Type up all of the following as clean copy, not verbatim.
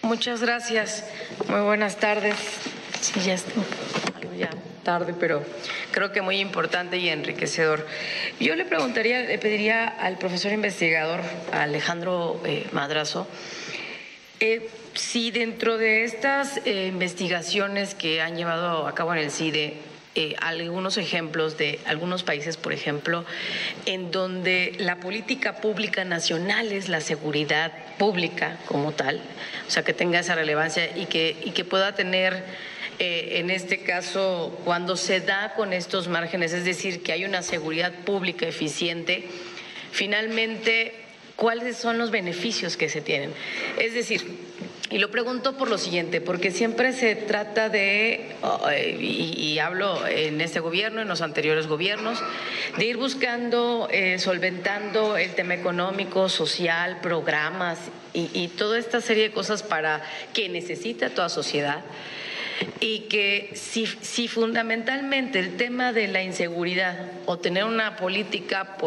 Muchas gracias. Muy buenas tardes. Sí, ya está. Ya tarde, pero creo que muy importante y enriquecedor. Yo le pediría al profesor investigador Alejandro Madrazo, si dentro de estas investigaciones que han llevado a cabo en el CIDE, algunos ejemplos de algunos países, por ejemplo, en donde la política pública nacional es la seguridad pública como tal, o sea, que tenga esa relevancia y que pueda tener, en este caso, cuando se da con estos márgenes, es decir, que hay una seguridad pública eficiente, finalmente, ¿cuáles son los beneficios que se tienen? Es decir, y lo pregunto por lo siguiente, porque siempre se trata de, y hablo en este gobierno, en los anteriores gobiernos, de ir buscando, solventando el tema económico, social, programas y toda esta serie de cosas para que necesita toda sociedad. Y que si fundamentalmente el tema de la inseguridad o tener una política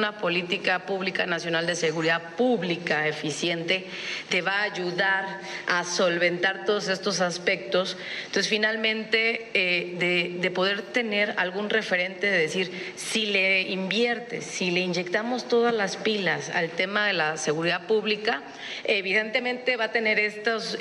pública nacional de seguridad pública eficiente te va a ayudar a solventar todos estos aspectos, entonces finalmente de poder tener algún referente de decir, si le inviertes, si le inyectamos todas las pilas al tema de la seguridad pública, evidentemente va a tener estos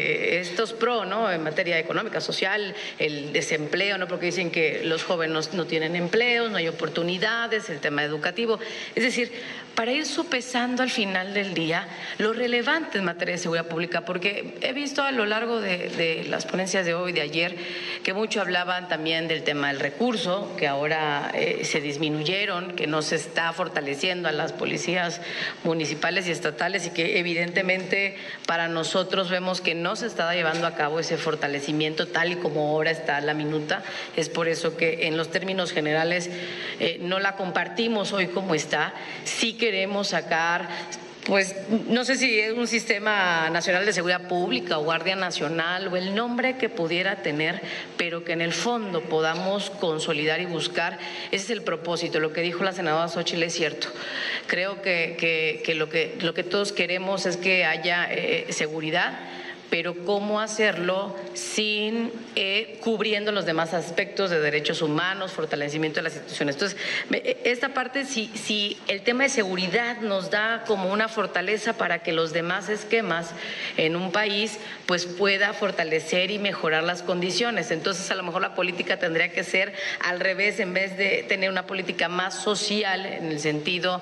pro, ¿no?, en materia económica, social, el desempleo, ¿no?, porque dicen que los jóvenes no tienen empleos, no hay oportunidades, el tema educativo. Es decir, para ir sopesando al final del día lo relevante en materia de seguridad pública, porque he visto a lo largo de las ponencias de hoy, de ayer, que mucho hablaban también del tema del recurso, que ahora se disminuyeron, que no se está fortaleciendo a las policías municipales y estatales y que evidentemente para nosotros vemos que no se está llevando a cabo ese fortalecimiento tal y como ahora está la minuta. Es por eso que en los términos generales no la compartimos hoy como está. Sí queremos sacar, pues no sé si es un Sistema Nacional de Seguridad Pública o Guardia Nacional o el nombre que pudiera tener, pero que en el fondo podamos consolidar y buscar. Ese es el propósito. Lo que dijo la senadora Xóchitl es cierto. Creo que lo que todos queremos es que haya seguridad, pero cómo hacerlo sin cubriendo los demás aspectos de derechos humanos, fortalecimiento de las instituciones. Entonces, esta parte, si el tema de seguridad nos da como una fortaleza para que los demás esquemas en un país pues pueda fortalecer y mejorar las condiciones. Entonces, a lo mejor la política tendría que ser al revés, en vez de tener una política más social en el sentido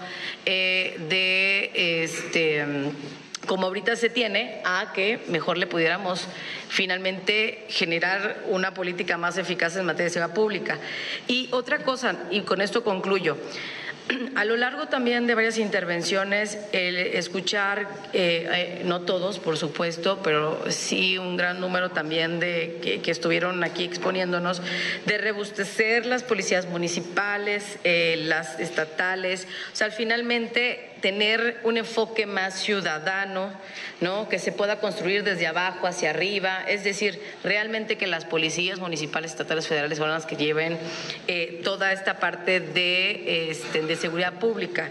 como ahorita se tiene, a que mejor le pudiéramos finalmente generar una política más eficaz en materia de seguridad pública. Y otra cosa, y con esto concluyo, a lo largo también de varias intervenciones, el escuchar, no todos, por supuesto, pero sí un gran número también de que estuvieron aquí exponiéndonos, de robustecer las policías municipales, las estatales, o sea, finalmente tener un enfoque más ciudadano, ¿no?, que se pueda construir desde abajo hacia arriba, es decir, realmente que las policías municipales, estatales, federales son las que lleven toda esta parte de seguridad pública.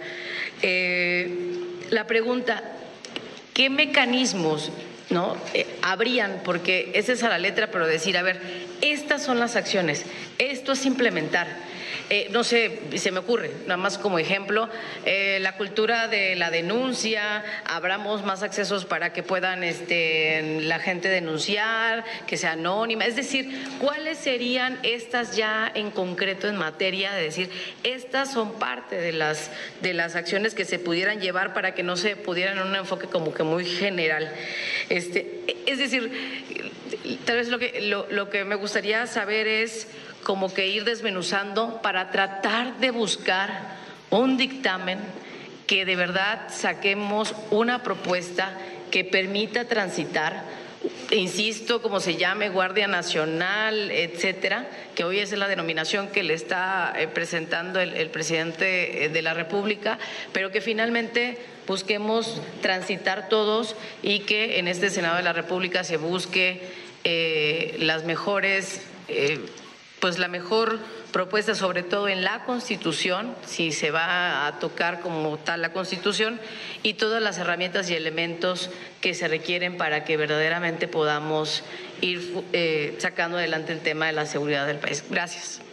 La pregunta, ¿qué mecanismos, no, habrían? Porque esa es a la letra, pero decir, a ver, estas son las acciones, esto es implementar. No sé, se me ocurre, nada más como ejemplo, la cultura de la denuncia, abramos más accesos para que puedan la gente denunciar, que sea anónima, es decir, ¿cuáles serían estas ya en concreto en materia de decir, estas son parte de las acciones que se pudieran llevar para que no se pudieran en un enfoque como que muy general? Es decir, tal vez lo que me gustaría saber es como que ir desmenuzando para tratar de buscar un dictamen que de verdad saquemos una propuesta que permita transitar, insisto, como se llame, Guardia Nacional, etcétera, que hoy es la denominación que le está presentando el presidente de la República, pero que finalmente busquemos transitar todos y que en este Senado de la República se busque las mejores, pues la mejor propuestas sobre todo en la Constitución, si se va a tocar como tal la Constitución, y todas las herramientas y elementos que se requieren para que verdaderamente podamos ir sacando adelante el tema de la seguridad del país. Gracias.